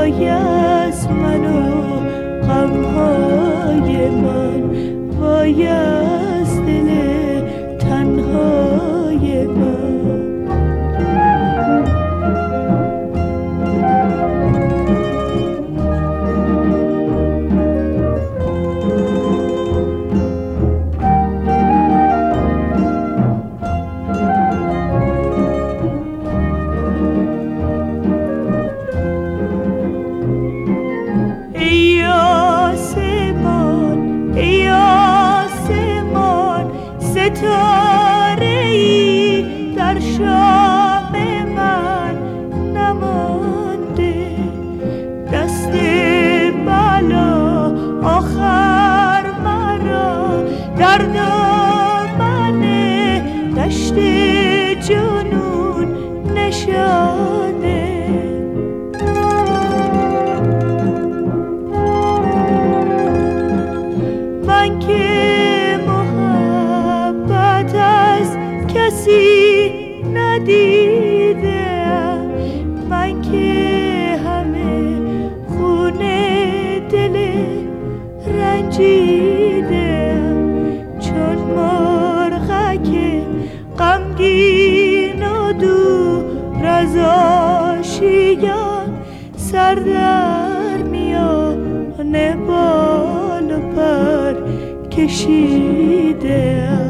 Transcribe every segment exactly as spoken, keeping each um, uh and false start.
وای از من و غمهای من، وای از دل تنهای من. ستاره‌ای در شام من نمانده، دست بالا آخر مرا در دامن دشت جنون نشانده. من که کسی ندیدم، من که همه خونه دل رنجیدم، چون مرغک غمگین و دور از آشیان سر در میان بال و پر کشیدم.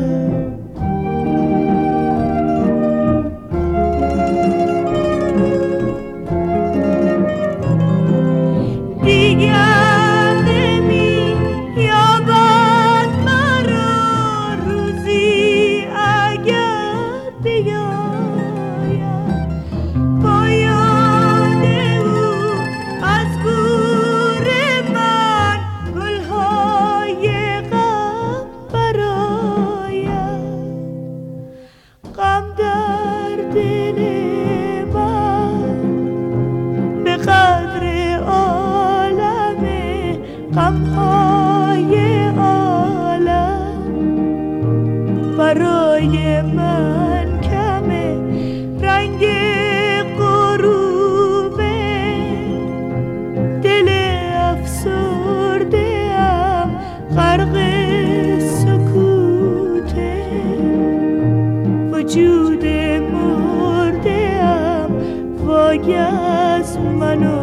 دیگر نمی یابد مرا روزی اگر بیاید، با یاد او از گور من گلهای غم برآید. غم در دل من به قدر غمهای عالم برای من کمه، رنگ غروبه دل افسرده ام غرق سکوته، وجود مرده ام وای از من و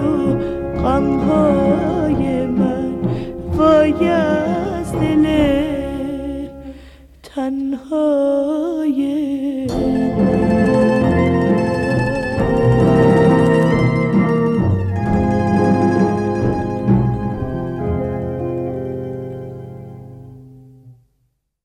غمهای من، وای از دل تنهای